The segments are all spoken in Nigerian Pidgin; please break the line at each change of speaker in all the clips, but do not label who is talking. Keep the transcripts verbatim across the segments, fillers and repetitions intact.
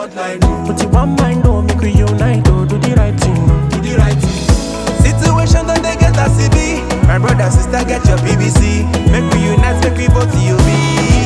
hotline, oh.
But you want mind, oh, make we unite, oh, do the right thing, oh.
Do the right thing. Situation don't they get a C B. My brother, sister, get your P B C. Make we unite, make we vote U B.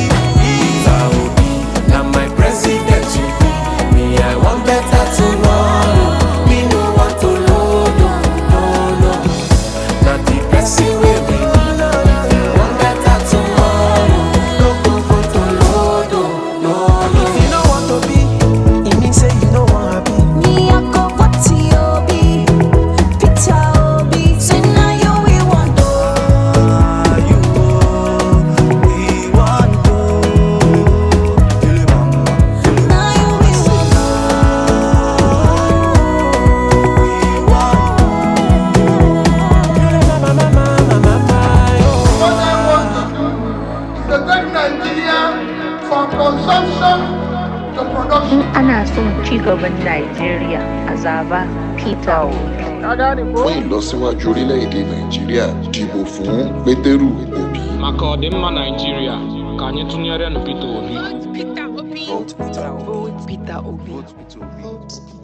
Now my president, you be. Me, I want better tomorrow. Me no want to load, no, no. Not the person will be. If you want better tomorrow, no go go to load, no, no. If you don't want to be, it means say you don't want happy.
Me, I go vote to Obi, Peter Obi. Say now you we want to.
Ah, you, we want to. Feel it, mama.
Now you we want to.
Mama, mama, mama, mama, oh.
What I want to do is to take Nigeria from consumption to production.
Ana son ci gaban Najeriya a zaba Peter Obi.
Fún ìlọsíwájú orílẹ̀-èdè Nàìjíríà, dìbò fún Pétérù Òbí.
Maka ọdịmma Naịjirịa ka anyị tụnyere Peter Obi.
Peter Obi.
Vote Peter Obi.
Vote Peter Obi.
Vote Peter Obi.